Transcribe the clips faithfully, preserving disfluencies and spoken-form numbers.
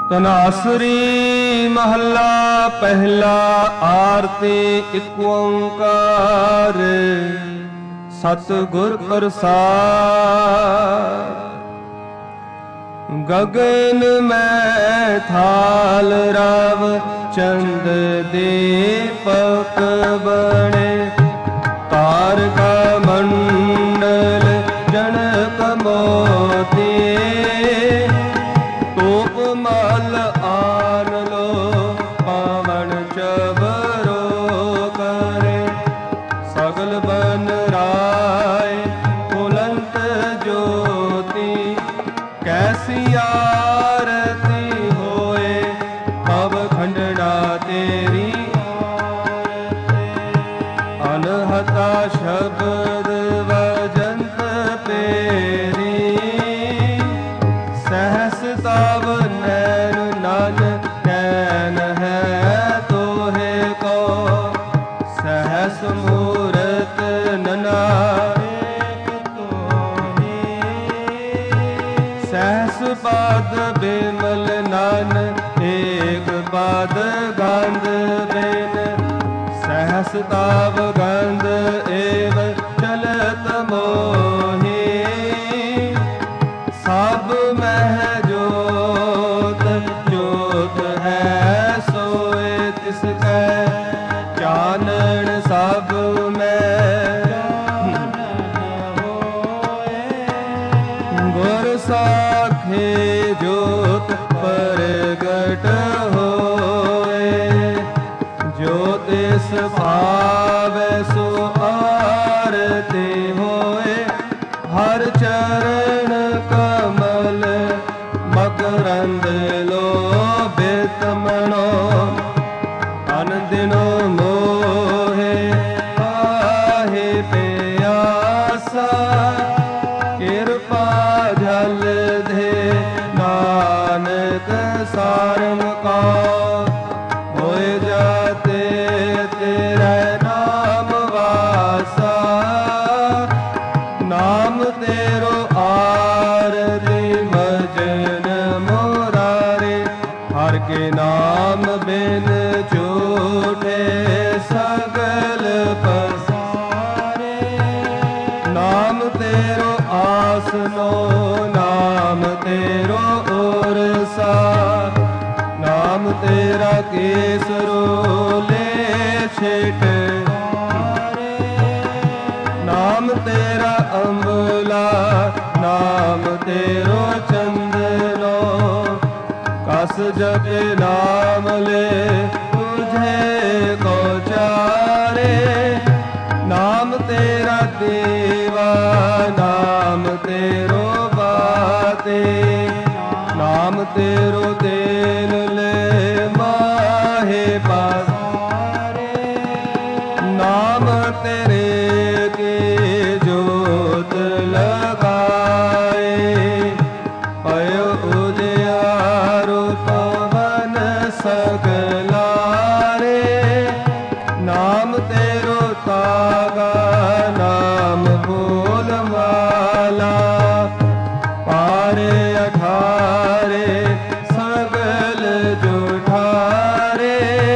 ਤਨਾਸਰੀ ਮਹੱਲਾ ਪਹਿਲਾ। ਆਰਤੀ ਇਕ ਓੰਕਾਰ ਸਤਿਗੁਰ ਪ੍ਰਸਾਦਿ। ਗਗਨ ਮੈਂ ਥਾਲ ਰਵ ਚੰਦ ਦੀਪਕ ਬਣੇ। ਤਾਰਕਾ ਮੰਡਲ ਜਣਕ ਮੋਤੀ। ਧੂਪ ਮਲ ਆਨ ਲੋ ਪਾਵਨ ਚਵਰੋ ਕਰੇ। ਸਗਲ ਬਨ ਰਾਏ ਬੁਲੰਦ ਜੋਤੀ। ਕੈਸੀ ਆਰਤੀ ਹੋਏ ਪਵ ਖੰਡੜਾ ਤੇਰੀ। ਅਨਹਤਾ ਸ਼ਬਦ ਵਜੰਤ ਤੇਰੀ। ਸਹਸ ਤਵ ਨੈਨ ਨਨ ਨੈਨ ਹੈ ਤੋਹੇ ਕੋ। ਸਹਸ ਮੂਰਤ ਨਨਾ ਸਹਸ ਪਦ ਬਿਮਲ ਨਨ ਏਕ ਪਦ ਗੰਧ ਬਿਨ। ਸਹਸ ਤਾਵ ਗੰਧ ਏਵ ਚਲਤ ਮੋਹੀ। ਸਭ ਮਹਿ ਜੋਤ ਜੋਤ ਹੈ ਸੋਏ ਤਿਸ ਕੈ। ਚਾਨਣ ਸਭ ਗੁਰ ਸਾਖੇ ਜੋਤ ਪ੍ਰਗਟ ਹੋਏ। ਜੋ ਤਿਸ ਭਾਵੈ ਸੋ ਆਰਤੀ ਹੋਏ। ਹਰ ਚਰਨ ਕਮਲ ਮਕਰੰਦ ਲੋਭਿਤ ਮਨੋ। ਅਨ ਦਿਨੋ ਮੋਹੇ ਆਹੇ ਪਿਆਸਾ। ਕਿਰਪਾ ਜਲ ਦੇ ਨਾਨਕ ਸਾਰਮ ਕਾ। ਹੋਏ ਜਾਤੇ ਤੇਰੇ ਨਾਮ ਵਾਸਾ। ਨਾਮ ਤੇਰੋ ਆਰਤੀ ਮਜਨ ਮੁਰਾਰੇ। ਹਰ ਕੇ ਨਾਮ ਬਿਨ ਝੂਠੇ ਸਗਲ ਪਸਾਰੇ। ਨਾਮ ਤੇਰੋ ਆਸਨੋ ਨਾਮ ਤੇਰੋ ਉਰਸਾ। ਨਾਮ ਤੇਰਾ ਕੇਸਰੋ ਲੈ ਛੇਟ। ਨਾਮ ਤੇਰਾ ਅੰਬਲਾ ਨਾਮ ਤੇਰੋ ਚੰਦਨੋ। ਕਸ ਜਪੇ ਨਾਮ ਲੈ ਤੁਝੇ ਕੋ ਚਾਰੇ। ਨਾਮ ਤੇਰਾ ਦੇਵਾ ਨਾਮ ਤੇਰੋ ਬਾਤੇ। ਨਾਮ ਤੇਰੋ ਦੇਨ ਲੈ ਮਾਹੇ ਪਾਸਾਰੇ। ਨਾਮ ਤੇਰੇ ਕੇ ਜੋਤ ਲਗਾਏ। ਪਇਓ ਉਜਿਆਰੋ ਪਵਨ ਸਗਲਾਰੇ। ਨਾਮ ਤੇਰੋ ਤਾਗਾ ਨਾਮ ਫੂਲ ਮਾਲਾ। ਪਾਰੇ ਅਠਾਰੇ ਸਗਲ ਜੁਠਾਰੇ।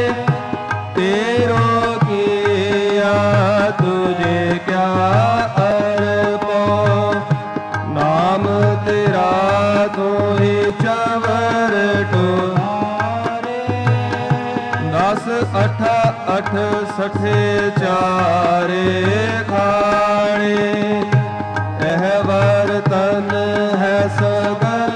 ਤੇਰੋ ਕੀਆ ਤੁਝੇ ਕਿਆ ਅਰਪੋ। ਨਾਮ ਤੇਰਾ ਤੋਹਿ ਚਵਰ ਟੁਹਾਰੇ। ਦਸ ਅਠਾ ਅਠ ਸਠੇ ਚਾਰੇ ਖਾਣੇ। ਇਹ ਵਰਤਨ ਹੈ ਸਗਲ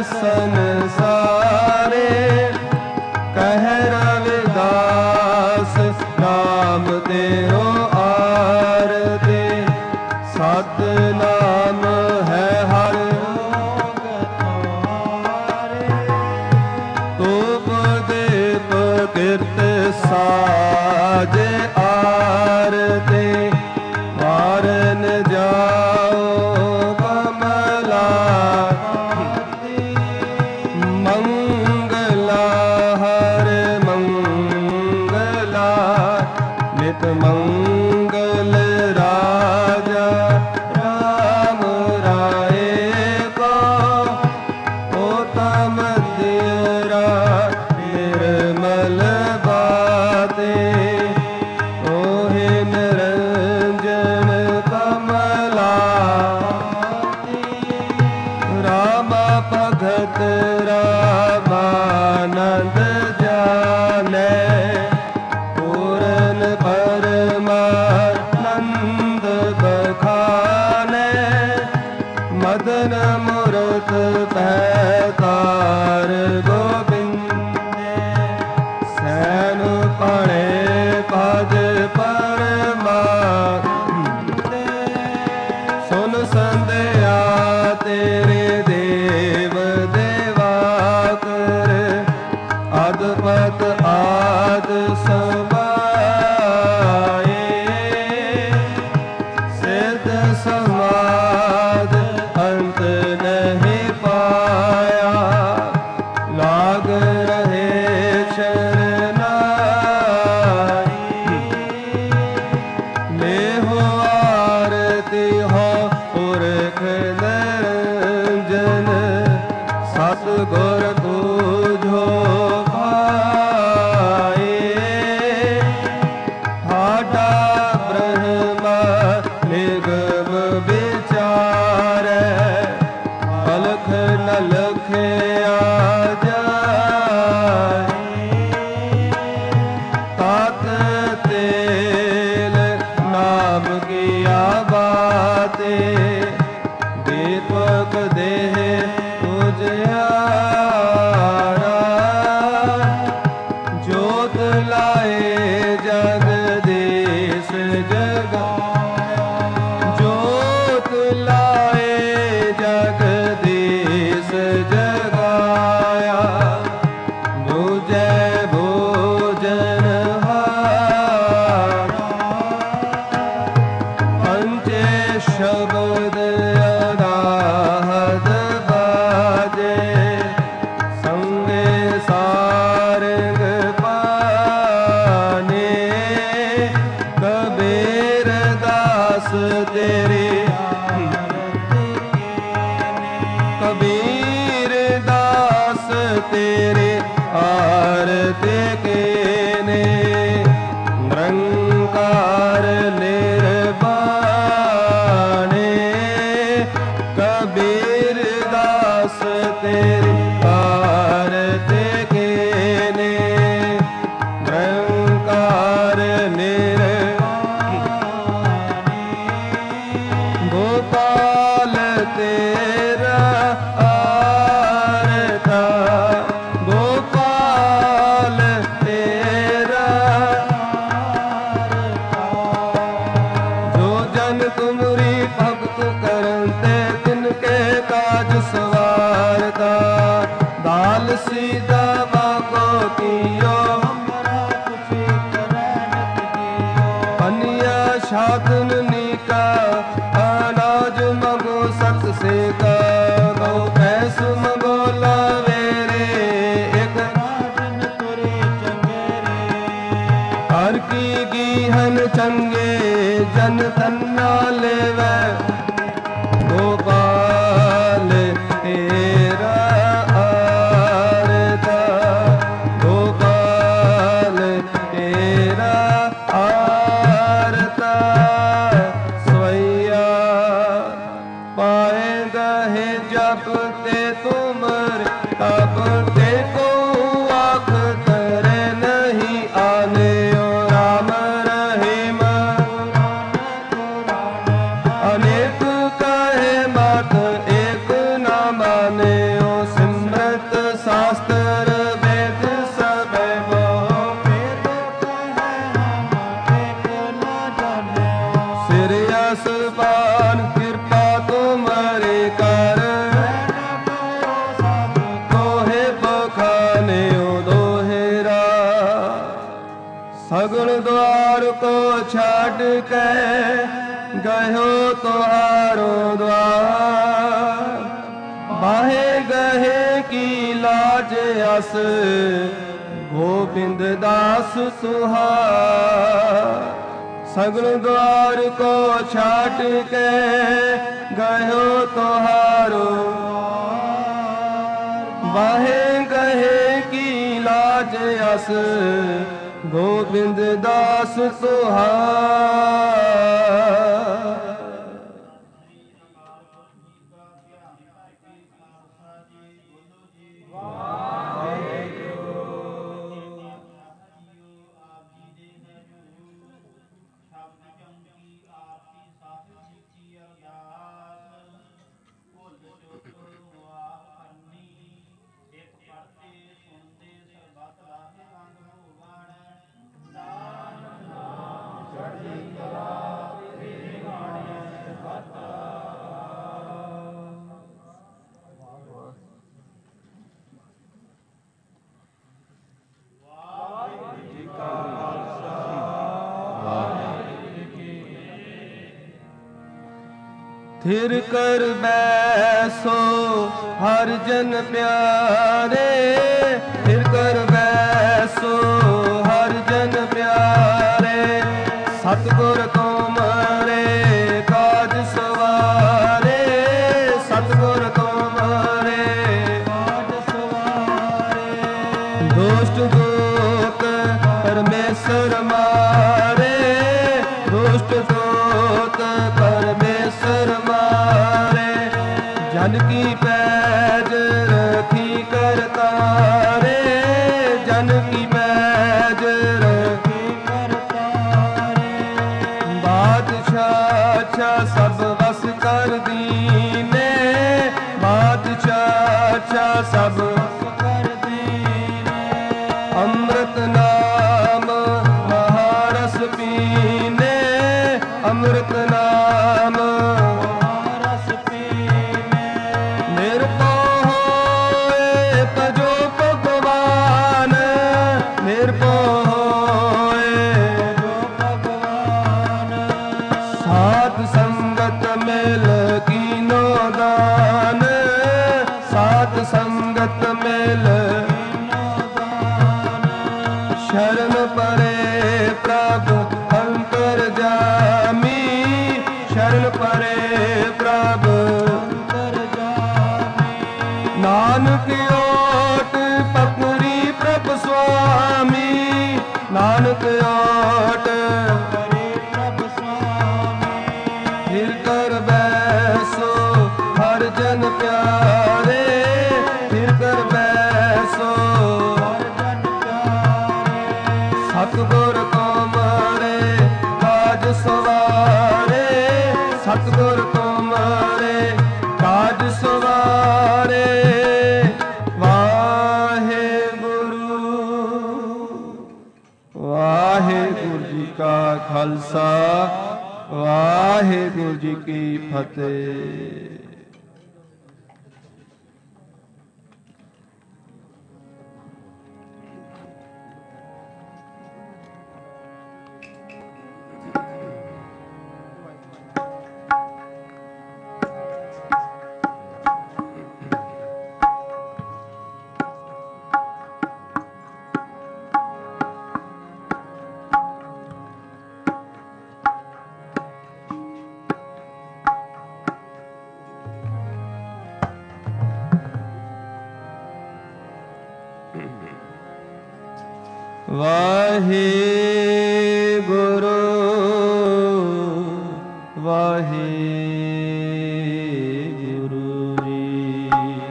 ਸੰਸਾਰੇ। ਕਹਿ ਰਵਿਦਾਸ ਨਾਮ ਤੇਰੋ ਆਰਤੀ। ਸਤ ਨਾਮ ਹੈ ਹਰ ਧੂਪ ਦੀਪ ਕਿਰਤ ਸਾਜ ਆਰਤੀ। ਮਾਰਨ ਜਾਓ ਕਮਲਾ ਮੰਗਲਾ ਹਰ ਮੰਗਲਾ। ਨਿਤ ਮੰਗਲ ਰਾਜਾ ਰਾਮ ਰਾਏ ਕੋ। ਓਤ ਮੰਦਿਰਾ रामानंद जाने पूरन परमानंद बखाने मदन मूरत पैतार गोविंदे सैन पणे पद परमानंदे सुन संध्या तेरे देव देवाकर अदपत आद समाए सिद्ध समाद अंत नहीं पाया लाग रहे शरणाई ले हो आरती हो पुरख निरंजन सतगुर बूझो भाए हाडा ब्रह्मा निगम विचार अलख न लखया जाए तात तेल नाम किया बाते दीपक देह उजियारा जोत लाए जगदीश जगाया जोत लाए जगदीश जगाया बुझे भोजन हारा पंचे शब्द अनाहत बाजे संगे सारंग पाने कबीर दास तेरे कबीर दास तेरे आरती के ने निरंकार निर्वाणे कबीर दास तेरे आरती के ने निरंकार निर्वाणे गोपाल तेरा आरता गोपाल तेरा जो जन तुमरी भक्त करते तिनके काज सवारता दाल सीधा बाको कियो अन्य शातन नीका अनाज मगो सत से का गो पैस मगो लावेरे एक राजन तुरे चंगेरे हर की गीहन चंगे जन तन्ना लेवे गोपाल तेरा आरता गोपाल तेरा आरता स्वैया पाए गहे जपते तुमर तपते को आँख तरे नहीं आने ओ राम रहीम अनेक कहे मत एक न माने ओ सिमरत शास्त्र वेद सब मोह वेद कहे हम एक न जाने सिरयस पान कृपा तुम्हारे कर तोहे बखाने ओ दोहेरा सगुण द्वार को छाट के गयो तुहारो द्वार बाहे गहे की लाज अस गोविंद दास तुहार सगुण द्वार को छाट के गयो तुहारो बाहे गहे की लाज अस गोविंद दास तुहार थिर कर बैसो हर जन प्यारे, थिर कर बैसो हर जन प्यारे, सतगुर तुमरे काज सवारे, सतगुर तुमरे काज सवारे। दुष्ट दूत परमेश्वर मारे, दुष्ट दूत परमेश्वर मारे, जन की पैज रखी करतारे, जन की पैज रखी करतारे। बादशाह अच्छा सब बस कर दीने, बादशाह अच्छा सब बस कर दीने। अमृत नाम महारस पीने, अमृत नाम महारस पीने। निर्भय होए तजो भगवान, निर्भय होए तजो भगवान। साध संगत मिल कीनो दान, साध संगत मिल कीनो दान। शरण परे प्रभु अंतरजामी, शरण परे प्रभु अंतरजामी। नानक ओट पकड़ी प्रभु स्वामी, नानक ओट पकड़ी प्रभु स्वामी। फिर कर बैसो हर जन प्यारे, फिर कर बैसो हर जन प्यारे। सतगुर तुमरे काज सवारे, सतगुर तुमरे काज सवारे। वाहे गुरु वाहेगुरु जी का खालसा, वाहेगुरु जी की फतेह। वाहे गुरु वाहे गुरु जी।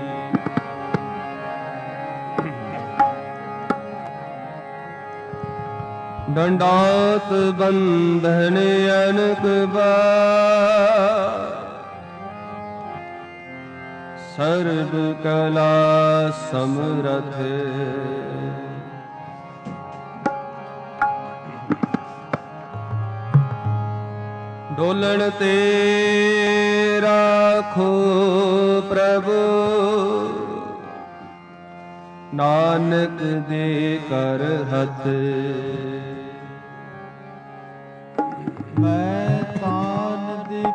दंडात बंधन अनक बार, सर्व कला समरथ। डोलन ते राखो प्रभु, नानक दे कर हथ। मैं तान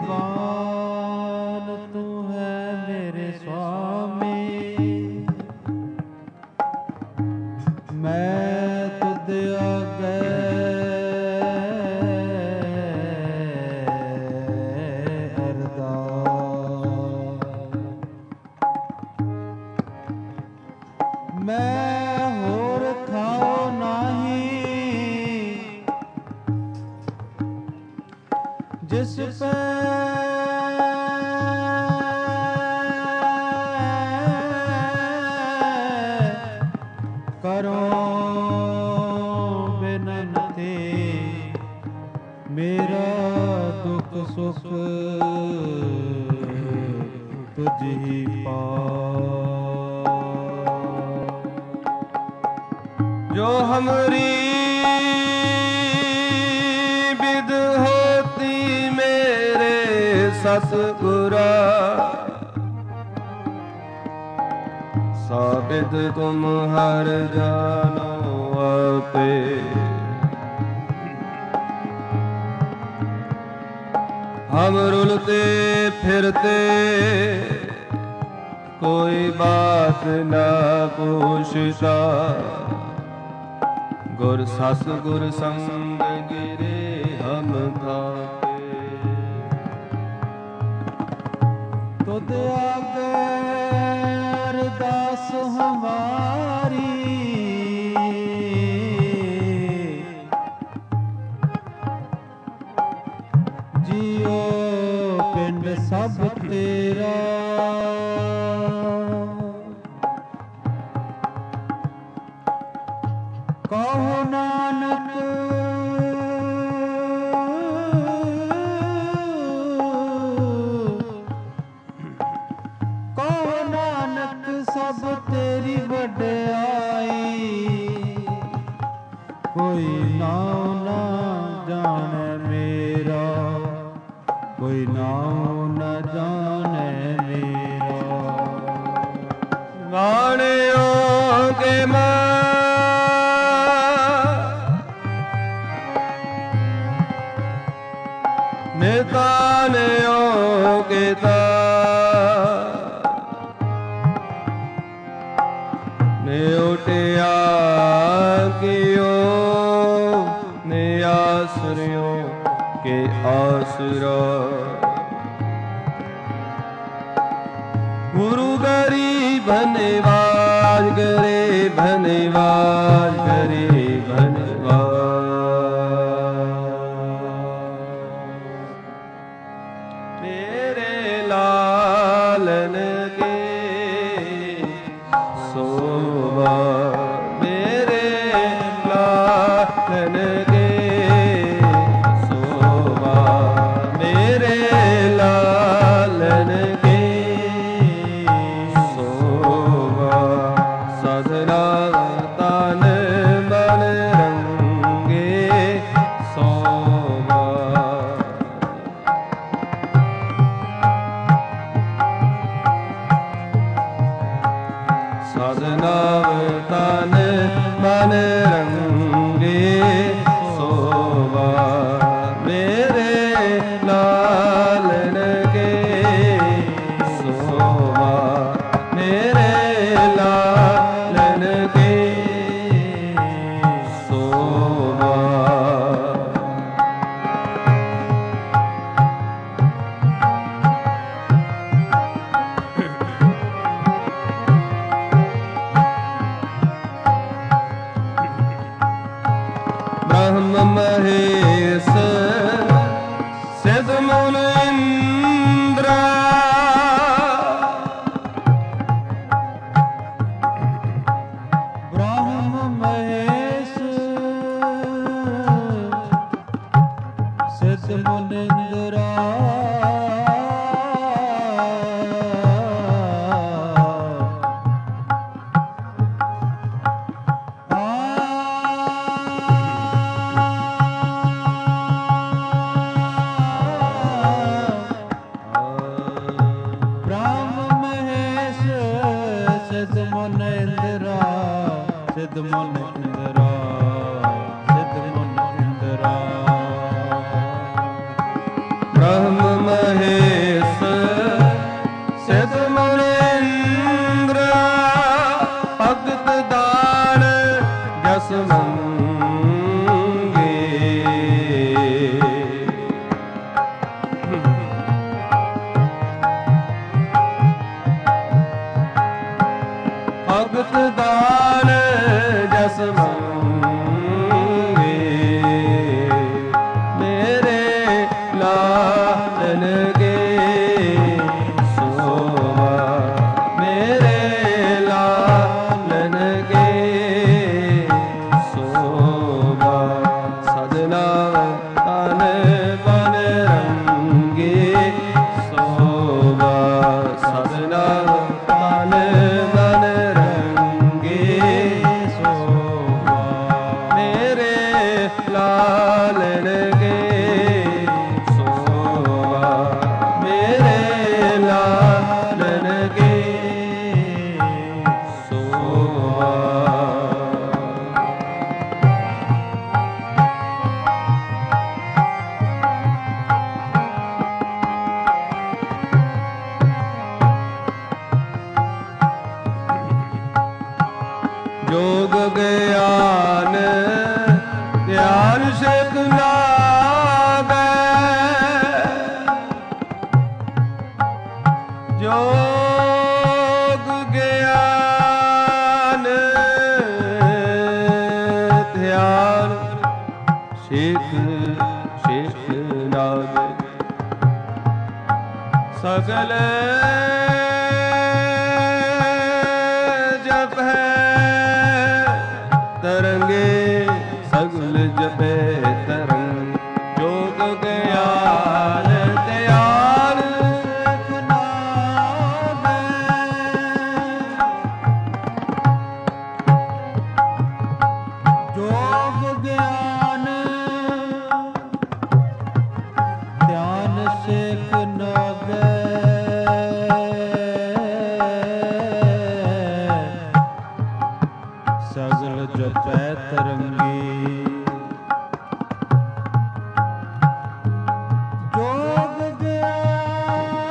दीवान तू है मेरे स्वामी, मैं तुझ आगे मैं होर थाओ नाही, जिस पे ਕਰੋ ਬਿਨਤੀ ਮੇਰਾ ਦੁਖ ਸੁਖ ਤੁਝ ਹੀ ਪਾਉ। ਜੋ ਹਮਰੀ ਬਿਦ ਹੋਤੀ ਮੇਰੇ ਸਤਿਗੁਰਾ ਸਾਬਿਦ ਤੁਮ ਹਰ ਜਾਨੋ ਆਪੇ। हम रुलते फिरते कोई बात न पूछता गुर सस गुर संग गिरे हम खाते। तुद आगे अरदास हमारी जियो पिंड सब तेरा कहो नानक कहो नानक सब तेरी वड्याई कोई नाम ना जाने मेरा कोई नाम न जाने मेरा। गाणियों के मां नितानियों के तार ने उठिया कियो ने आश्रयों के आसरा। गुरु गरीब धन्यवाद करे धन्यवाद करे धन्यवाद। मेरे लालन के सोवा मेरे लालन के लालन के सोवा सदना तन मन रंगे सोवा। सदना तन मन रंगे सोवा मेरे लालन के सोवा मेरे लालन के सोवा। ब्रह्म महेश सिद्ध मुनि इंद्र ब्रह्म महेश सिद्ध मुनि इंद्र सिद्ध मुनि इंद्रा सिद्ध मुनि इंद्रा सिद्ध मुनि इंद्रा। ब्रह्म महेश सिद्ध मुनि इंद्र भगत दान जस मंगे। भगत दान जस मंगे मेरे लालन के सोवा मेरे लालन के ਜੋਗ ਗਿਆਨ ਧਿਆਨ ਸਿਖ ਲਾਗੈ ਜੋਗ ਗਿਆਨ ਧਿਆਨ ਸਿਖ ਸਿਖ ਲਾਗੈ ਸਗਲ ਜਪ ਹੈ ਤਰੰਗੇ ਸਗਲ ਜਪੈ ਤਰੰਗ ਜੋਗ ਗਿਆਨ ਧਿਆਨ ਸਿਖ ਲਾਗੈ ਜੋਗ ਗਿਆਨ ਧਿਆਨ ਸਿਖ ਲਾਗੈ ਸਗਲ ਜਪੈ ਤਰੰਗੀ ਜੋਗ ਗਿਆਨ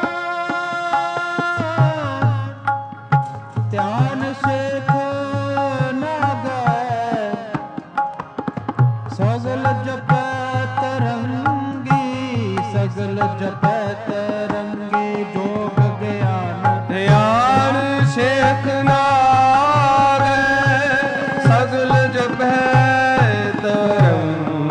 ਧਿਆਨ ਸਿਖ ਲਾਗੈ ਸਗਲ ਜਪੈ ਤਰੰਗੀ ਸਗਲ ਜਪੈ ਤਰੰਗੀ ਜੋਗ ਗਿਆਨ ਧਿਆਨ ਸਿਖ ਲਾਗੈ ਸਗਲ ਜਪੈ ਤਰੰਗੀ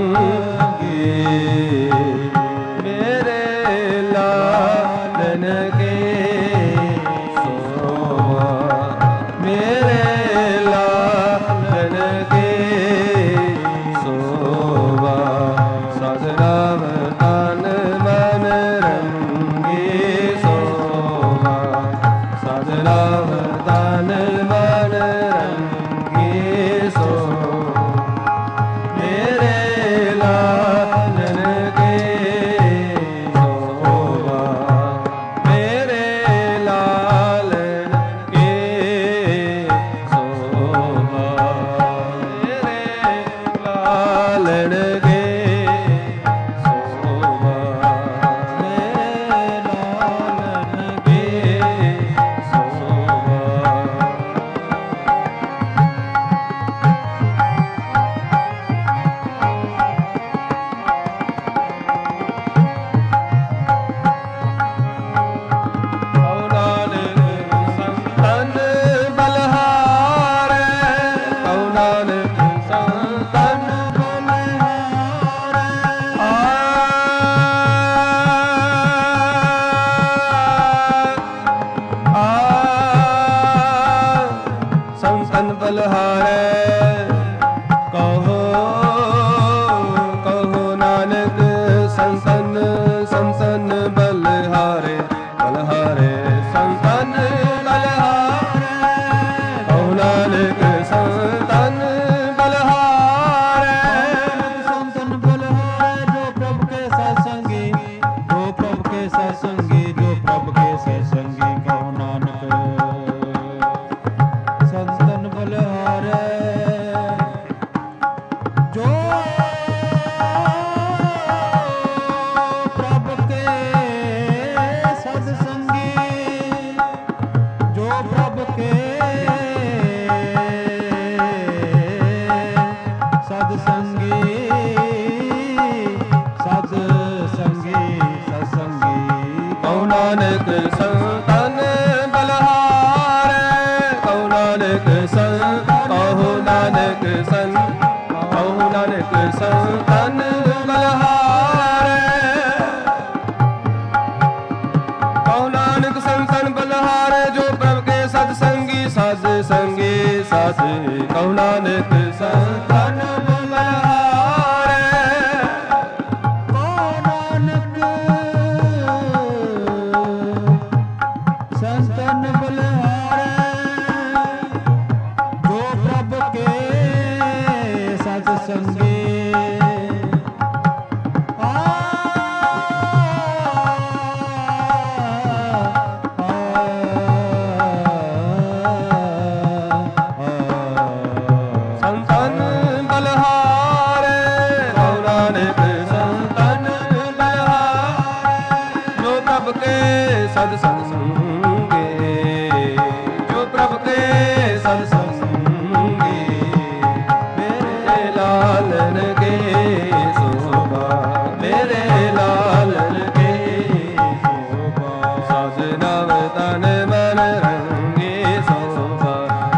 ਮੇਰੇ ਲਾਲਨ ਕੇ ਸੋਵਾ ਮੇਰੇ ਲਾਲਨ ਕੇ ਸੋਵਾ ਸਦ ਨਾਮ ਤਨ ਮਨ ਰੰਗੇ ਸੋਵਾ ਸਦ ਨਾਮ ਤਨ ਮਨ ਰੰਗੇ ਸੋਵਾ ਮੇਰੇ ਲਾਲਨ ਕੇ ਸੋਵਾ ਮੇਰੇ ਲਾਲਨ ਕੇ ਸੋਵਾ ਮੇਰੇ ਲਾਲਨ ਕੇ ਸੋਵਾ ਮੇਰੇ ਲਾਲਨ ਕੇ ਸੋਵਾ ਕਉ ਨਾਨਕ ਸੰਤਨ ਬਲਹਾਰੈ ਕਉ ਨਾਨਕ ਸੰਤਨ ਆ ਆ ਸੰਤਨ ਬਲਹਾਰੈ ਕਹੋ ਕਹੋ ਨਾਨਕ ਸੰਤਨ ਸੰਤਨ ਬਲਹਾਰੇ ਬਲਹਾਰੇ ਸੰਤਨ ਬਲਹਾਰੇ ਕਹੋ ਨਾਨਕ ਸੰਤਨ ਬਲਹਾਰੇ ਸੰਤਨ ਬਲਹਾਰੇ ਜੋ ਪ੍ਰਭ ਕੇ ਸਤਸੰਗੀ ਜੋ ਪ੍ਰਭ ਕੇ ਸਤਸੰਗੀ ਜੋ ਪ੍ਰਭ ਕੇ ਸਤਸੰਗੀ ਕਹੋ ਨਾਨਕ ਸੰਤਨ ਬਲਹਾਰੇ ਜੋ ਪ੍ਰਭ ਕੇ ਸਤਸੰਗੀ ਜੋ ਪ੍ਰਭ ਕੇ ਸਦ ਸੰਗੀ ਸਦ ਸੰਗੀ ਸਦ ਸੰਗੀ ਕਉ ਨਾਨਕ ਸੰਤਨ ਬਲਹਾਰੈ ਕਉ ਨਾਨਕ ਸੰਤ ਕਹੋ ਨਾਨਕ ਸੰਤ ਕਹੋ ਨਾਨਕ ਸੰਤਨ ਬਲਹਾਰੈ ਕਉ ਨਾਨਕ ਸੰਤਨ ਬਲਹਾਰੈ ਜੋ ਪ੍ਰਭ ਕੇ ਸਤ ਸੰਗੀ ਸਦ ਸੰਗੀ ਸਦ ਕਉ ਨਾਨਕ ਸੰਤਨ ਬਲਹਾਰੈ ਕੋ ਨਾਨਕ ਸੰਤਨ ਬਲਹਾਰੈ ਜੋ ਪ੍ਰਭ ਕੇ ਸਤ ਸੰਗੀ ਆ ਸੰਤਨ ਬਲਹਾਰੇ ਕਉ ਨਾਨਕ ਸੰਤਨ ਬਲਹਾਰੇ ਜੋ ਪ੍ਰਭ ਕੇ ਸਦ ਸੰਗੇ ਜੋ ਪ੍ਰਭ ਕੇ ਸਦ ਸੰਗੇ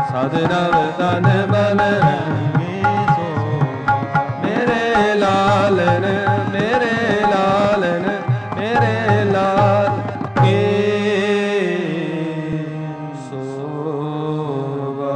ਸਦ ਨਵ ਤਨ ਬਲ ਰੰਗੇ ਸੋਭਾ। ਮੇਰੇ ਲਾਲਨ ਮੇਰੇ ਲਾਲਨ ਮੇਰੇ ਲਾਲ ਕੇ ਸੋਭਾ।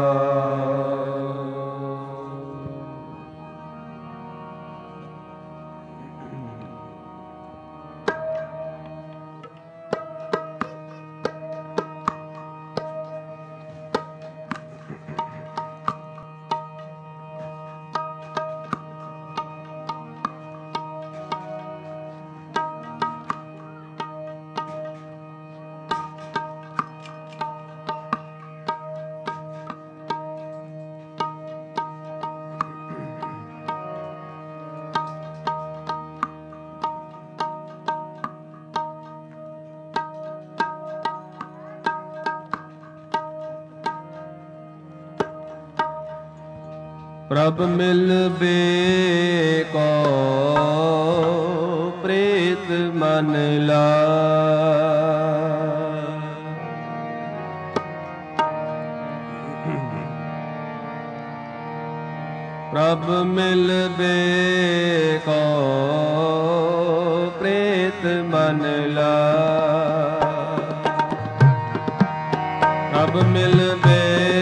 ਪ੍ਰਭ ਮਿਲਬੇ ਕੋ ਪ੍ਰੀਤ ਮਨ ਲਾਇ। ਪ੍ਰਭ ਮਿਲਬੇ ਕੋ ਪ੍ਰੀਤ ਮਨ ਲਾਇ। ਪ੍ਰਭ ਮਿਲਬੇ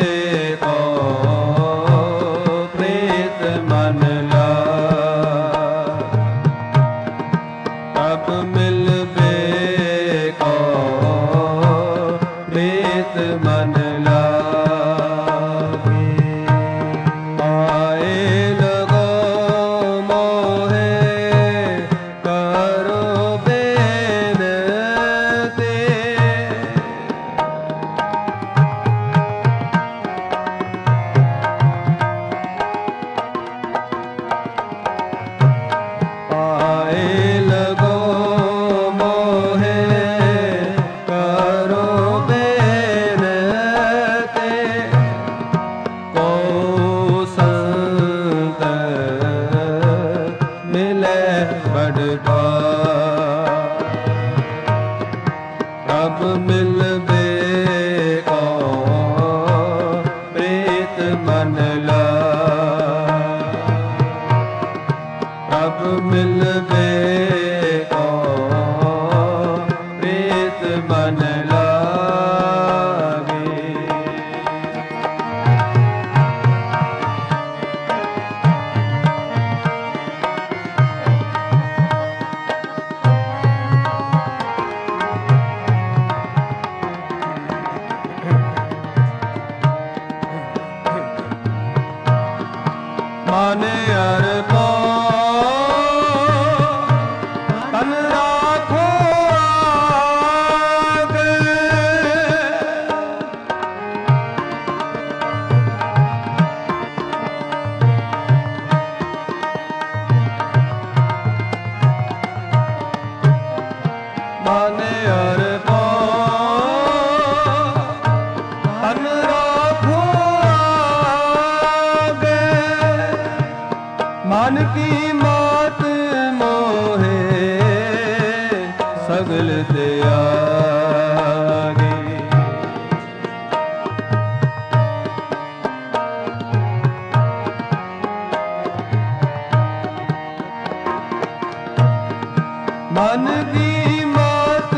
ਮਨ ਕੀ ਮਾਤ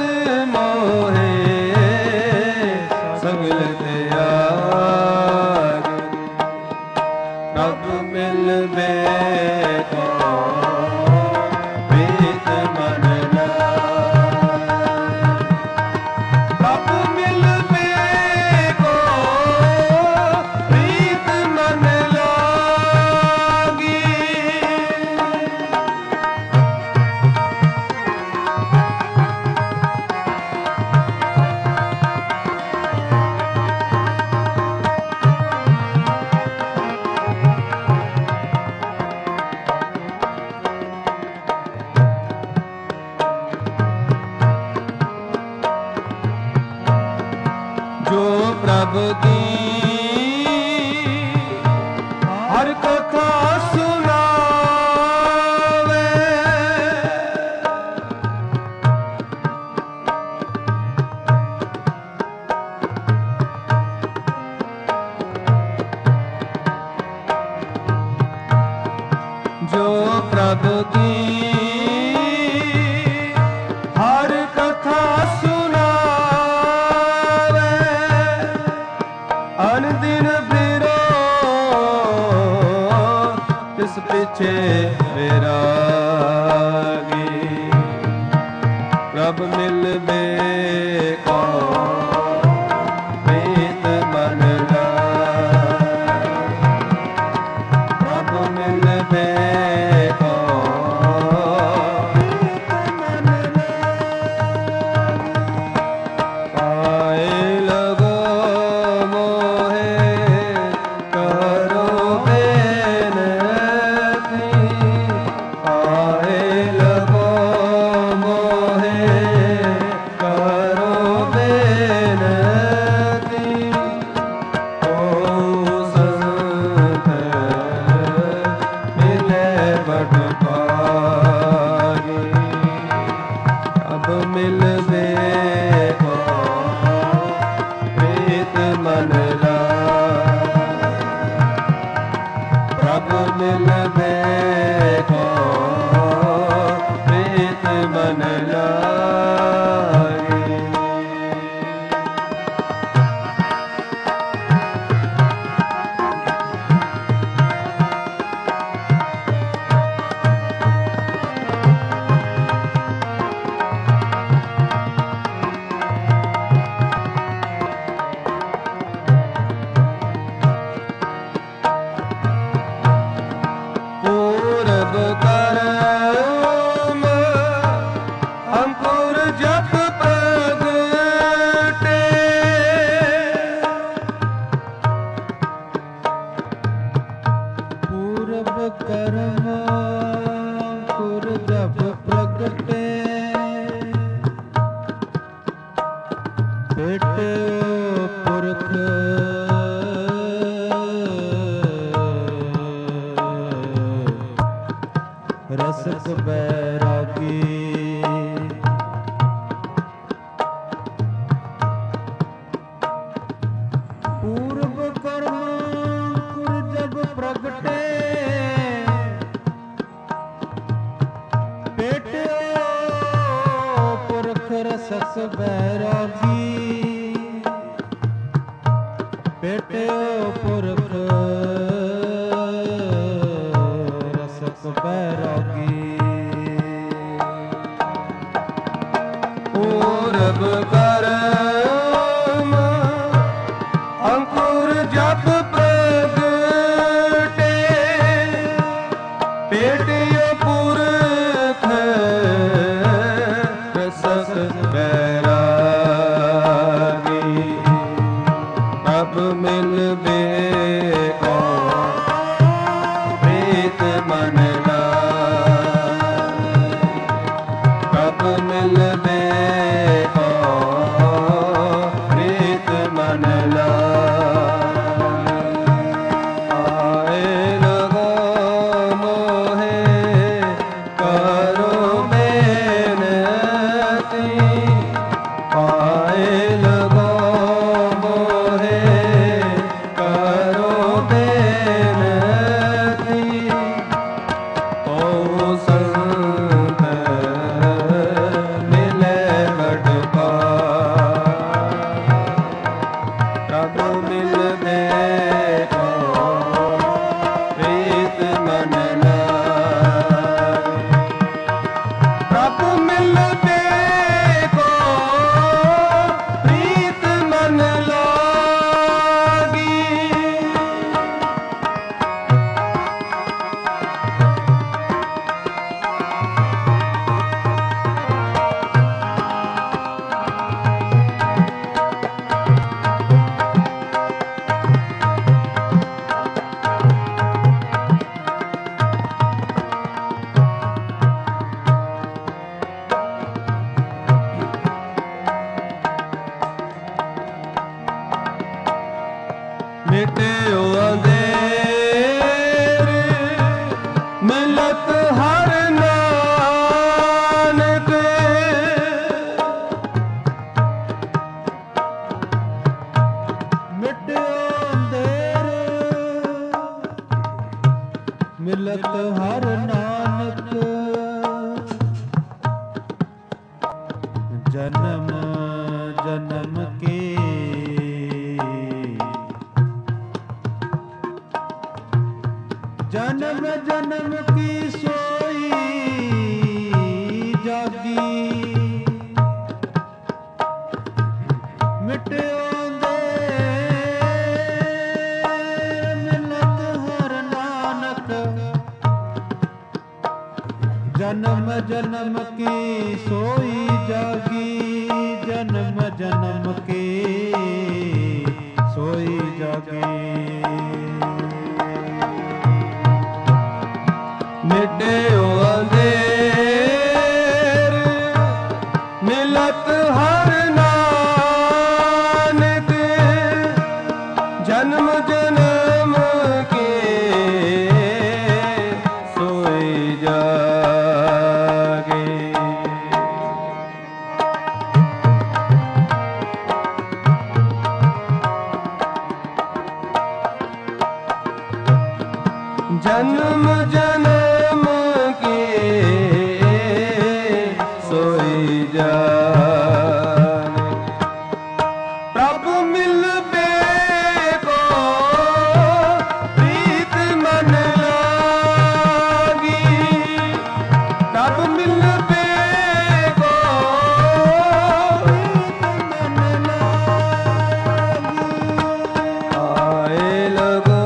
ਮੋਹੇ ਸਗਲ ਤਿਆਗ। ਪ੍ਰਭ ਮਿਲਵੇ ਕੋ ਪ੍ਰੀਤ ਮਨ ਲਾਇ। ਪ੍ਰਭ ਮਿਲਵੇ ਕੋ ਪ੍ਰੀਤ ਮਨ ਲਾਗੀ। ਜੋ ਪ੍ਰਭ ਦੀ ਹਰ ਕਥਾ ਸੁਣਾਵੇ, ਪ੍ਰਭ ਕੀ ਹਰ ਕਥਾ ਸੁਣਾਵੇ, ਅਨਦਿਨ ਬਿਰੋ ਤਿਸ ਪਿਛੇ ਵਿਰਾਗੀ। ਪ੍ਰਭ ਮਿਲਵੇ ਕੋ ਪ੍ਰੀਤ ਮਨ ਲਾਈ, ਪ੍ਰਭ ਮਿਲਵੇ ਕੋ ਪ੍ਰੀਤ ਮਨ ਲਾਈ। ਪਾਏ ਲਗੋ ਮੋਹੇ ਕਰੋ ਬੇਨਤੀ, ਪਾਏ ਲਗੋ ਮੋਹੇ ਕਰੋ ਬੇਨਤੀ। ਓ ਸੰਤ ਮਿਲੇ ਬਟ ਭਾਗੀ, ਅਬ ਮਿਲਵੇ ਕੋ ਪ੍ਰੀਤ ਮਨ ਲਾਈ, ਪ੍ਰਭ ਮਿਲਵੇ ਕੋ ਪ੍ਰੀਤ ਮਨ ਲਾਈ। ਪੂਰਬ ਕਰਮ ਅੰਕੁਰ ਜਪ ਪ੍ਰਗਟੇ, ਪੂਰਬ ਕਰਮ ਅੰਕੁਰ ਜਪ ਪ੍ਰਗਟੇ, ਬੇਟਿਓ ਪੁਰਖ ਰਸਕ ਬੈਰਾਗੀ। ਪੂਰਬ ਕਰਮ ਅੰਕੁਰ ਜਬ ਪ੍ਰਗਟੇ, ਬੇਟਿਓ ਪੁਰਖ ਰਸਕ ਬੈਰਾਗੀ, ਬੇਟਿਓ ਪੁਰਖ ਰਸਕ ਬੈਰਾਗੀ। ਪੂਰਬ ਕਰਮ ਅੰਕੁਰ ਜਪ ਪ੍ਰਗਟੇ, ਬੇਟਿਓ ਪੁਰਖ ਰਸਕ ਬੈਰਾਗੀ। ਪ੍ਰਭ ਮਿਲਵੇ ਕੋ ਪ੍ਰੀਤ ਮਨ ਲਾਈ, ਪ੍ਰਭ ਮਿਲਵੇ ਕੋ ਪ੍ਰੀਤ ਮਨ ਲਾਈ। ਆਏ ਲਗੋ ਮੋਹੇ ਕਰੋ ਬੇਨਤੀ, ਆਏ ਲਗੋ ਮੋਹੇ ਕਰੋ ਬੇਨਤੀ। ਓ ਸੰਤ ਮਿਲੇ ਬਟ ਭਾਗੀ, ਪ੍ਰਭ ਮਿਲਵੇ ਕੋ ਪ੍ਰੀਤ ਮਨ ਲਾਈ, ਪ੍ਰਭ ਮਿਲਵੇ ਕੋ ਪ੍ਰੀਤ ਮਨ ਲਾਗੀ। ਮਿਟਿਓ ਅੰਧੇਰ ਮਿਲਤ ਹਰ ਨਾਨਕ, ਮਿਟਿਓ ਅੰਧੇਰ ਮਿਲਤ ਹਰ ਨਾਨਕ, जन्म जन्म की सोई जागी मिट्यो दे मिलत हर नानक जन्म जन्म की सोई जागी जन्म जन्म की सोई जागी मिट्यो अंधेर मिलत हर नानक जन्म जन्म के सोई जागे जन्म जन्म के सोई जाने प्रभु मिलबे को प्रीत मन लागी प्रभु मिलबे को प्रीत मन लागी आए लगो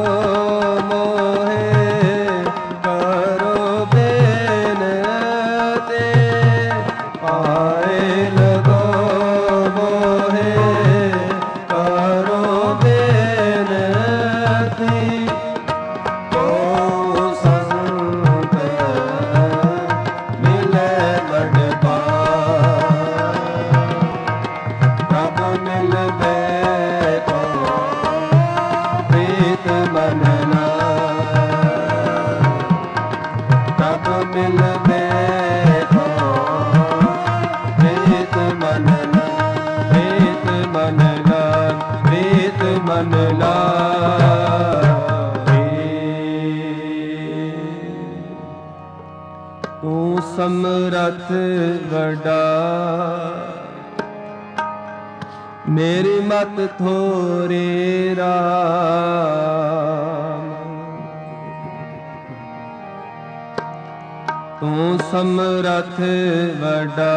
तू समरथ वडा मेरी मत थोरे राम तू समरथ वडा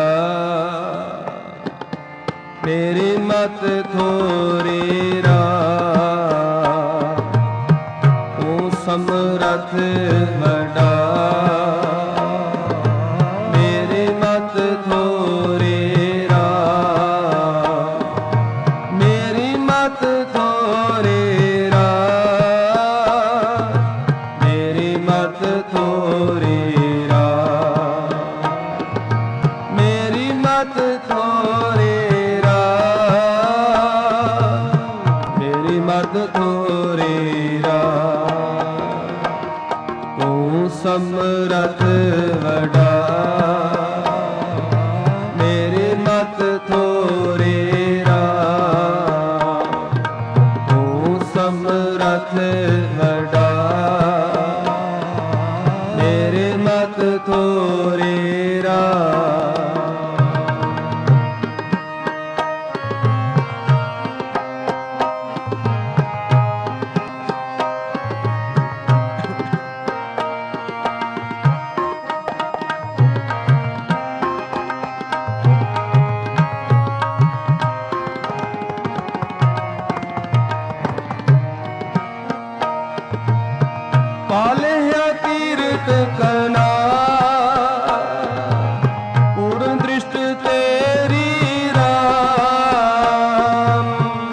मेरी मत थोरे राम तू समरथ वडा समरथ वडा मेरी मत थोरे राम तू समरथ वडा मेरी मत थोरे राम पालया तीर्थ कना पूर्ण दृष्ट तेरी राम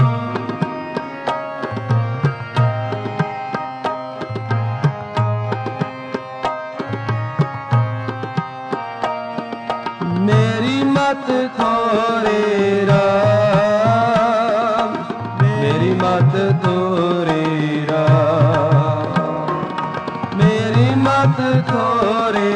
मेरी मत थोरे राम मेरी मत थोरे राम मेरी मत थोरे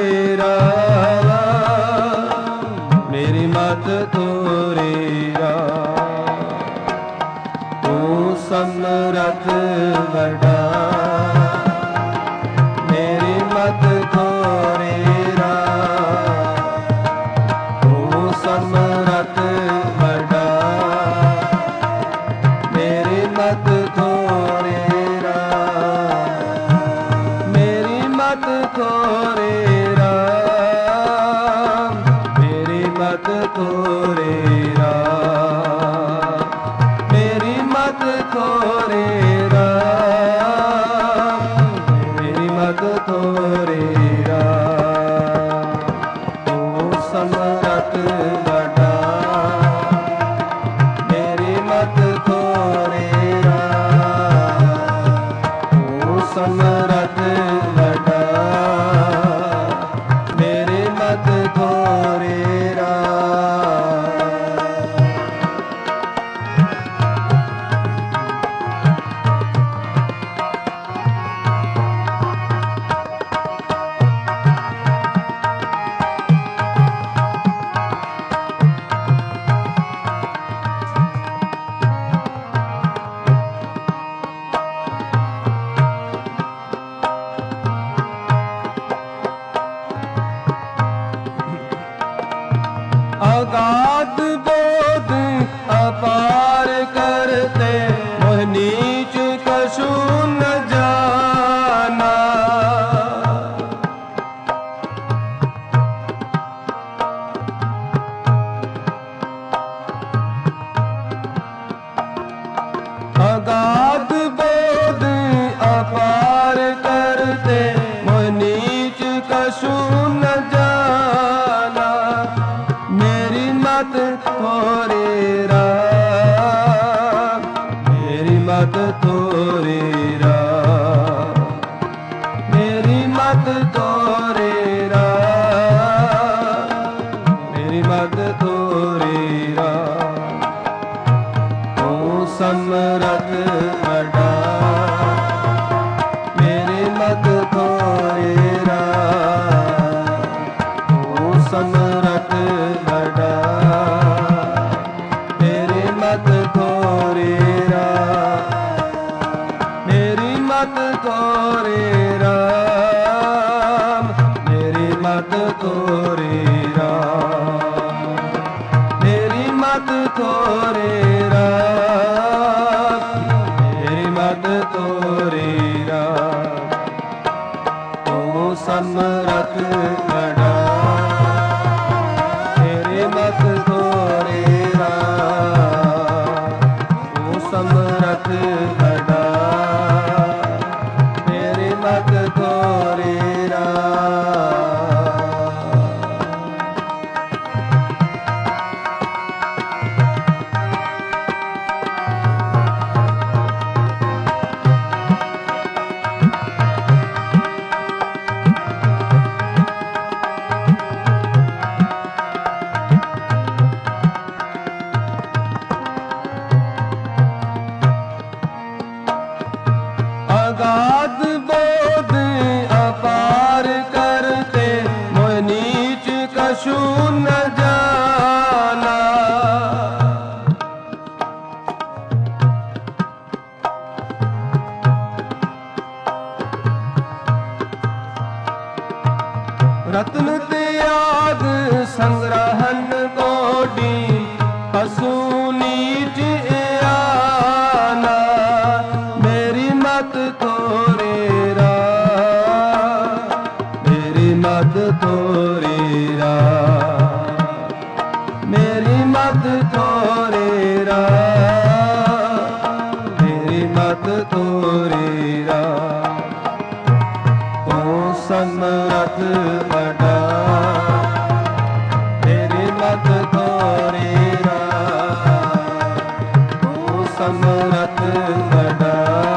राम मेरी मत थोरे राम तू समरथ वडा मेरी मत थोरे राम तू समरथ वडा मेरी मत थोरे राम मेरी समरथ बड़ा मेरे मत थोरे अगाध बोध अपार करते मोह नीच कछु न जाना। अगाध बोध अपार करते मोह नीच कछु न जाना। मेरी मत थोरे राम मेरी मत थोरे राम मेरी मत थोरे राम मेरी मत थोरे राम। तू समरथ बड़ा मेरे मत थोरे राम। तू समरथ बड़ा मेरे मत थोरे राम मेरी मत थोरे राम मेरी मत थोरे राम मेरी मत थोरे राम मेरी मत थोरे राम। तू समरथ बड़ा मेरे मत थोरे राम। तू समरथ बड़ा मेरे मत थोरे राम। अगाध बोध अपार करते मोह नीच कछु न जाना। रत्न त्याग संग्रहण कोटि पशु नीच आना। मेरी मत थोरे राम मेरी मत थोरे राम मेरी मत थोरे राम मेरी मत थोरे राम। तू समरथ बड़ा मेरी मत थोरे राम। तू समरथ बड़ा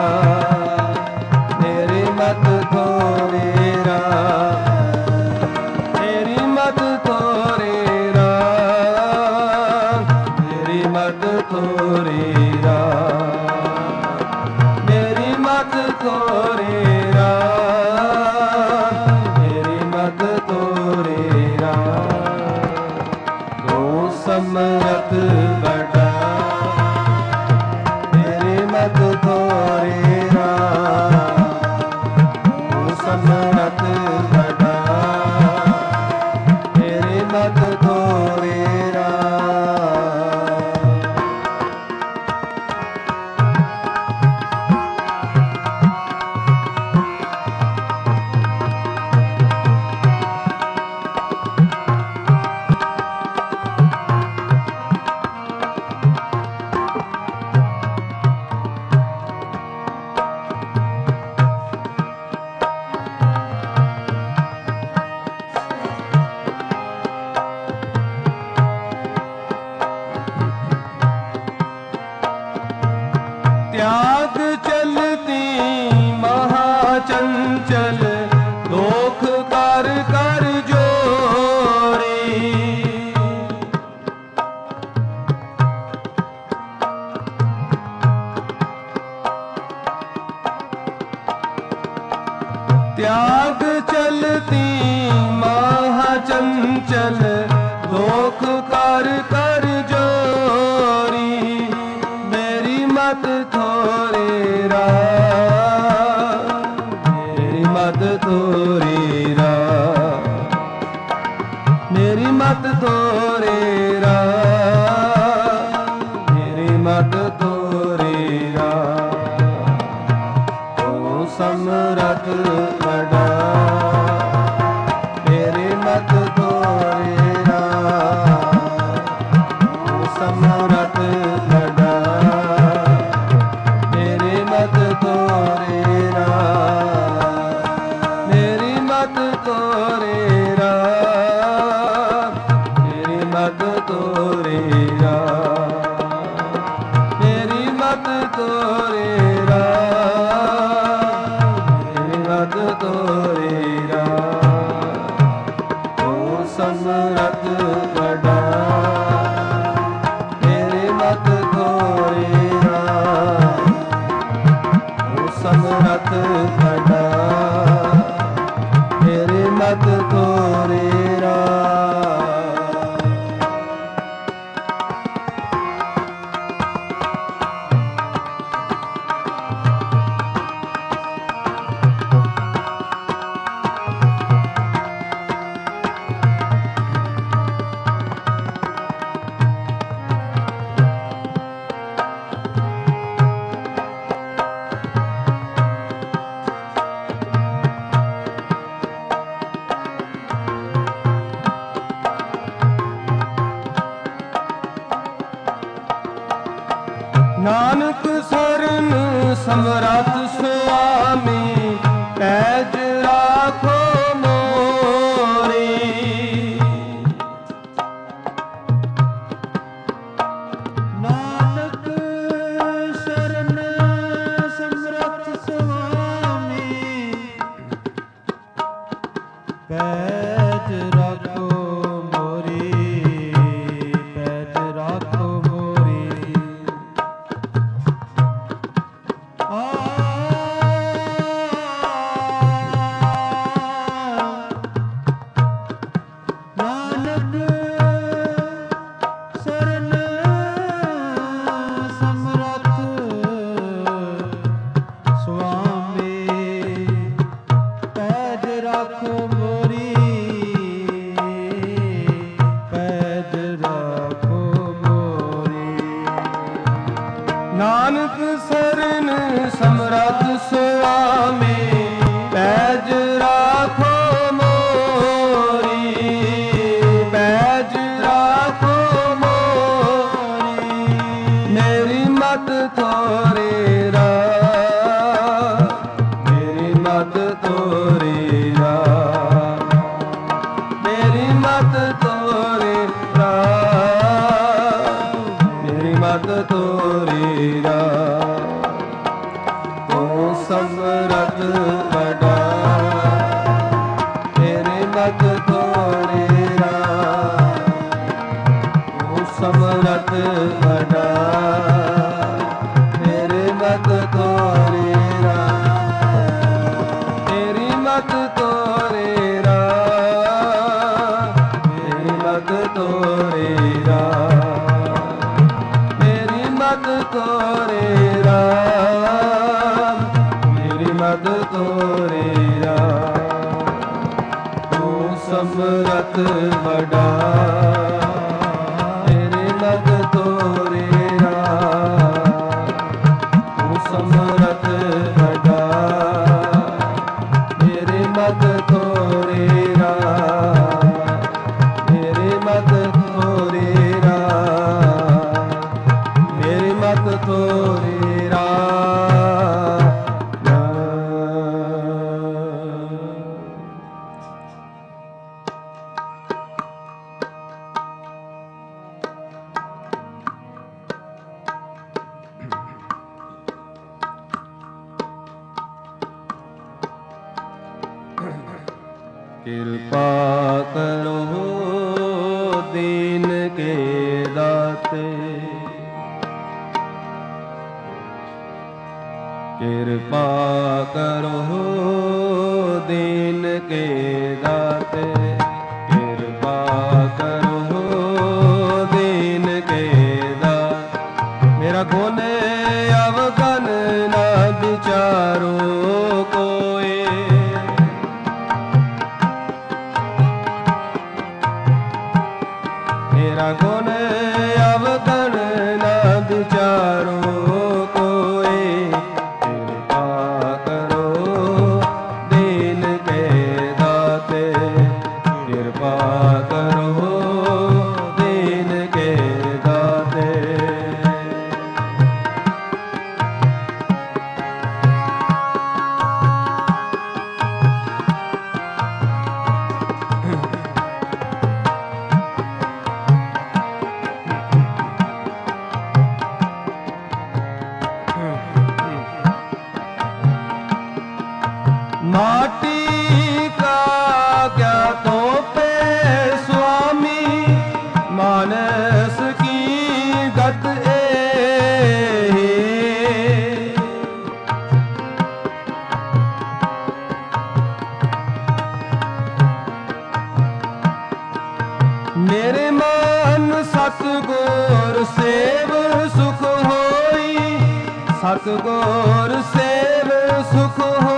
मेरी मत थोरे राम मेरी मत थोरे राम मेरी मत थोरे राम मेरी मत थोरे राम मेरी मत थोरे राम। तू समरथ बड़ा मेरी मत थोरे राम। तू त्याग चलती महा चंचल दोख कर कर जोरी मेरी मत थोरे रा मेरी मत थोरे रा मेरी मत थोरे रा मेरी मत थोरे रा ओ समरथ बड़ा मेरी मत थोरे रा ओ समरथ बड़ा मेरी मत थोरे रा मेरी मत थोरे रा मेरी मत थोरे रा मेरी मत थोरे रा मेरी मत थोरे रा ओ समरथ बड़ा मेरी मत थोरे रा ओ समरथ बड़ा मेरी मत थोरे रा नानक सरन समरथ स्वामी पैज राखो मोरी नानक शरण समरथ स्वामी पैज राखो मोरी पैज राखो मोरी नानक शरण समरथ स्वामी पैज राखो मोरी पैज राखो मोरी नानक सरन समरथ स्वामी पैज राखो मोरी पैज राखो मोरी मेरी मत थोरे रा मेरी मत थोरे रा मेरी मत थोरे रा मेरी मत थोरे रा ओ समरथ बड़ा मेरी मत थोरे रा ओ समरथ बड़ा मेरी मत थोरे रा मेरी मत थोरे रा मेरी मत थोरे रा मेरी मत थोरे रा मेरी मत थोरे रा तू समरथ बड़ा मेरी मत थोरे रा तू समरथ बड़ा मेरी मत थोरे रा मेरी मत थोरे रा मेरी मत थोरे रा कृपा करो दीन के दाते कृपा करो दीन के दाते कृपा करो दीन के दाते। मेरा गुण अवगन न विचारो कोई, मेरा गुण अवगन न विचारो कोई। कृपा करो दीन के दाते कृपा करो दीन के दाते। माटी का क्या तो पे स्वामी मानस की गत ए। मेरे मन सतगुर सेव सुख होई, सतगुर सेव सुख होई।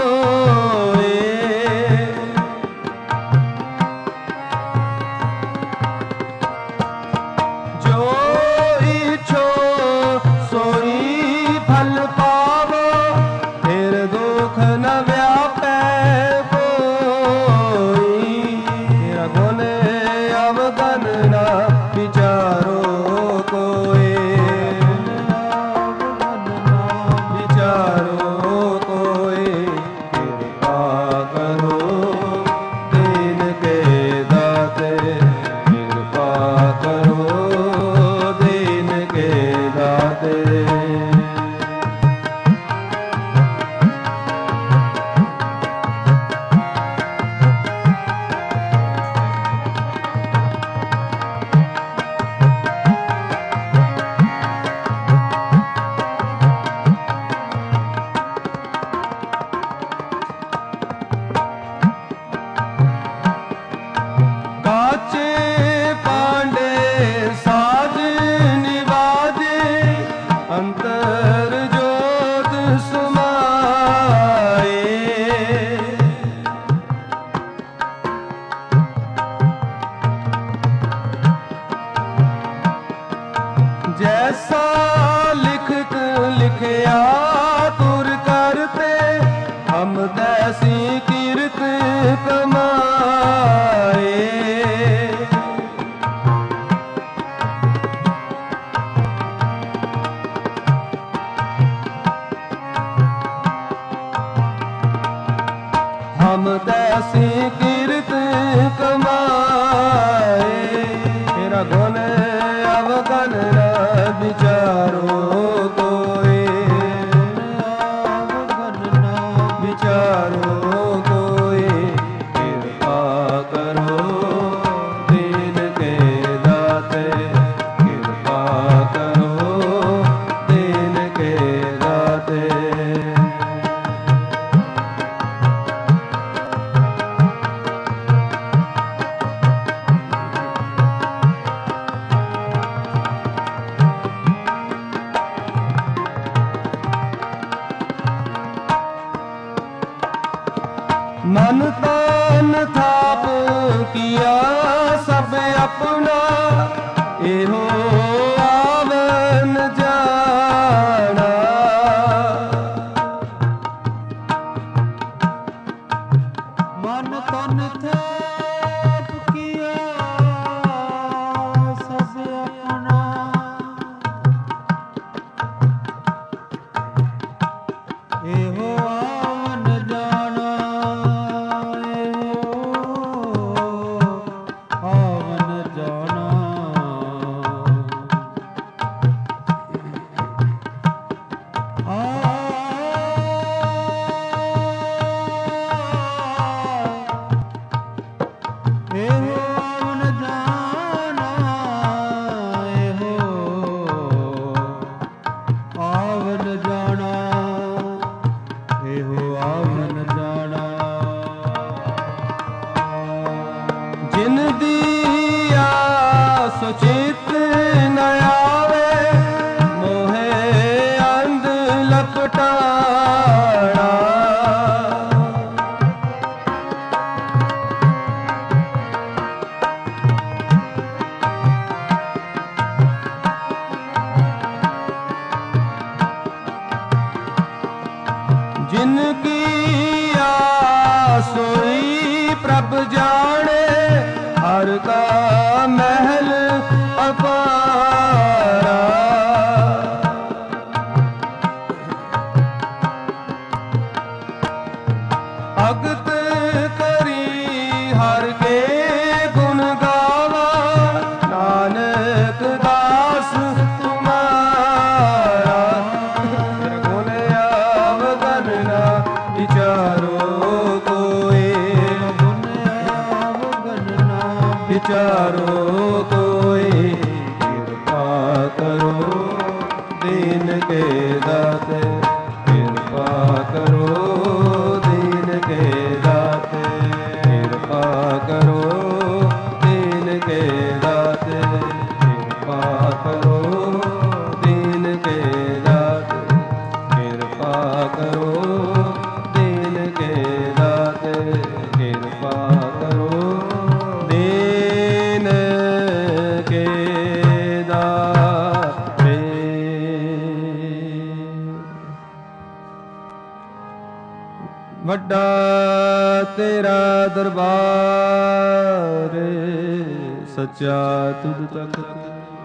जो इच्छो सोई फल पावो, फिर दुख न व्यापै कोई। तेरा गुण अवगन न विचारो कोई, विचारो कोई। कृपा करो दीन के दाते कृपा करो दीन के दाते। काचे पांडे साज निवाजे, अंतर जोत समाए। जैसा लिखत लिखया तुर करते, हम तैसी कीर्त कमाए। हम तैसी कीर्त कमाए। तेरा गुण अवगन न विचारो कोई, अवगन न विचारो कोई। कृपा करो दीन के दाते कृपा करो दीन के दाते। मन तन थाप किया सब अपना, एहो आवन जाना। मन तन थाप किया सब अपना, एहो आवन जाना। आवन जाना ਆਵਨ ਜਾਣਾ, ਇਹੋ ਆਵਨ ਜਾਣਾ। ਪ੍ਰਭ ਜਾਣੇ ਹਰ ਕਾ ਮਹਿਲ ਅਪਾਰਾ। ਭਗਤ ਕਰੀ ਹਰ ਕੇ ਗੁਣ ਗਾਵਾ, ਨਾਨਕ ਦਾਸ ਤੁਮਾਰਾ। ਗੁਣ ਆਵਗਨ ਨਾ ਵਿਚਾਰੋ ਕੋਏ, ਗੁਣ ਆਵਗਨ ਨਾ ਵਿਚਾਰੋ ਕੋਏ। ਕਿਰਪਾ ਕਰੋ ਦੀਨ ਕੇ ਦਾਤੇ, ਕਿਰਪਾ ਕਰੋ ਦੀਨ ਕੇ ਦਾਤੇ, ਕਿਰਪਾ ਕਰੋ ਦੀਨ ਕੇ ਦਾਤੇ, ਕਿਰਪਾ ਕਰੋ ਦੀਨ ਕੇ ਦਾਤੇ, ਕਿਰਪਾ ਕਰੋ ਦੀਨ ਕੇ ਦਾਤੇ, ਕਿਰਪਾ ਕਰੋ ਦੀਨ ਕੇ ਦਾਤੇ। ਵੱਡਾ ਤੇਰਾ ਦਰਬਾਰ, ਸੱਚਾ ਤੁਧ ਤਖਤ।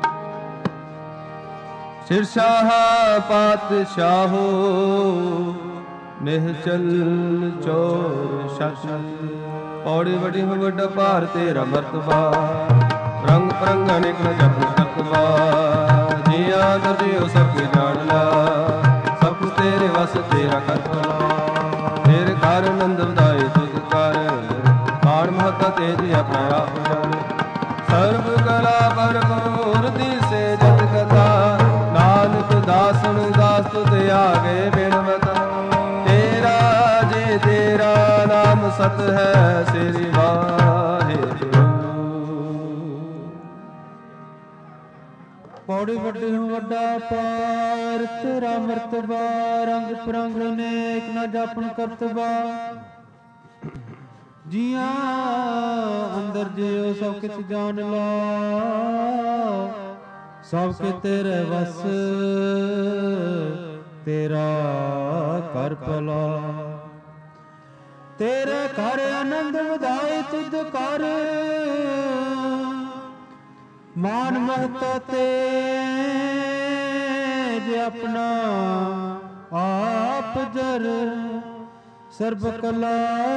ਸਿਰਸ਼ਾਹ ਪਾਤਸ਼ਾਹੋ, ਨਿਹਚਲ ਚੋਰ ਸ਼ਤ। ਪੌੜੀ ਵੱਡੀ ਹੋ ਵੱਡਾ ਭਾਰ ਤੇਰਾ ਮਰਤਬਾ, ਰੰਗ ਪਰੰਗ ਅਨੇਕ ਨ ਜਪ ਕਰਤਬਾ। ਜੀਆਂ ਦਰਜਿਓ ਸਭ ਕੇ ਜਾਣ ਲਾ, ਸਭ ਕੁਛ ਤੇਰੇ ਵਸ ਤੇਰਾ ਕਰ ਭਲਾ। ਤੇਰੇ ਘਰ ਨੰਦ ਵਧਾਏ ਤੁਧ ਕਰ, ਬਾਣ ਮਹਤਾ ਤੇਜ ਆਪਣਾ ਆਪ ਜਾਣ। ਸਰਬ ਕਲਾ ਭਰਪੂਰ ਦੀਸੇ ਜਤ ਕਥਾ, ਨਾਨਕ ਦਾਸਨ ਦਾਸ ਤੁਧ ਆਗੇ ਬਿਨਵਤਾ। ਤੇਰਾ ਜੇ ਤੇਰਾ ਨਾਮ ਸਤ ਹੈ, ਸ੍ਰੀ ਵਾਹਿਗੁਰੂ। ਪੌੜੀ ਵੱਡੀ ਹੋ ਵੱਡਾ ਪਾਰ, ਤੇਰਾ ਮਰਤਬਾ ਰੰਗ ਪਰੰਗ ਅਨੇਕ ਨਾ ਜਾਪਣ ਕਰਤਬਾ। ਜੀਆਂ ਅੰਦਰ ਜਿਉ ਸਭ ਕਿਛ ਜਾਣ ਲਾ, ਸਭ ਕੇ ਤੇਰੇ ਵਸ ਤੇਰਾ ਕਰ ਭਲਾ। ਤੇਰੇ ਘਰ ਆਨੰਦ ਵਧਾਏ ਤੁਧ ਕਰ, ਮਾਨ ਮਹਤਾ ਤੇਜ ਆਪਣਾ ਆਪ ਜਰ। ਸਰਬ ਕਲਾ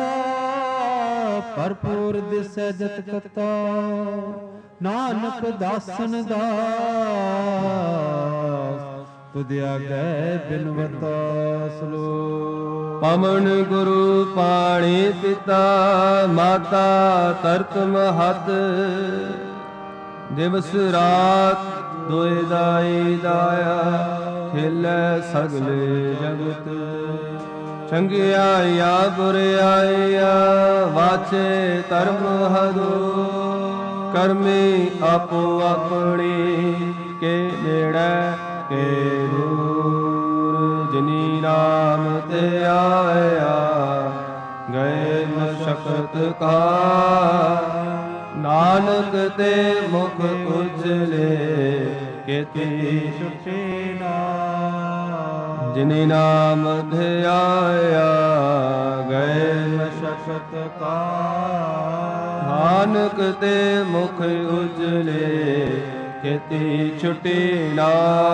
ਭਰਪੂਰ ਦਿਸੈ ਜਤ ਕਤਾ, ਨਾਨਕ ਦਾਸਨ ਦਾਸ ਤੁਧ ਆਗੈ ਬਿਨਵਤਾ। ਸਲੋਕ। ਪਵਨ ਗੁਰੂ ਪਾਣੀ ਪਿਤਾ, ਮਾਤਾ ਤਰਤ ਮਹਤ। ਦਿਵਸ ਰਾਤ ਦੋਇ ਦਾਈ ਦਾਇਆ, ਖੇਲੈ ਸਗਲੇ ਜਗਤ। ਚੰਗਿਆਈਆ ਬੁਰਿਆਈਆ, ਵਾਚੇ ਧਰਮ ਹਦੋ। ਕਰਮੀ ਆਪੋ ਆਪਣੀ, ਕੇ ਨੇੜੇ ਕੇ ਦੂਰ। ਜਿਨੀ ਨਾਮ ਤੇ ਆਇਆ, ਗਏ ਮਸ਼ਕਤ ਕਾ। ਨਾਨਕ ਤੇ ਮੁਖ ਉਜਲੇ, ਕੇਤੀ ਛੁਟੇ ਨਾ। ਜਿਨੀ ਨਾਮ ਧਿਆਇਆ, ਗਏ ਮਸ਼ਕਤ ਕਾ। ਨਾਨਕ ਤੇ ਮੁਖ ਉਜਲੇ, ਕੇਤੀ ਛੁਟੀ ਨਾ।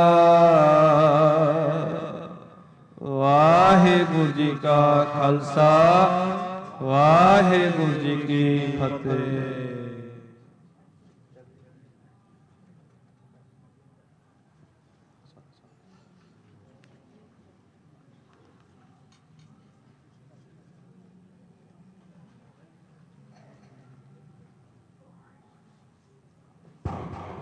ਵਾਹਿਗੁਰੂ ਜੀ ਕਾ ਖਾਲਸਾ, ਵਾਹਿਗੁਰੂ ਜੀ ਕੀ ਫਤਿਹ।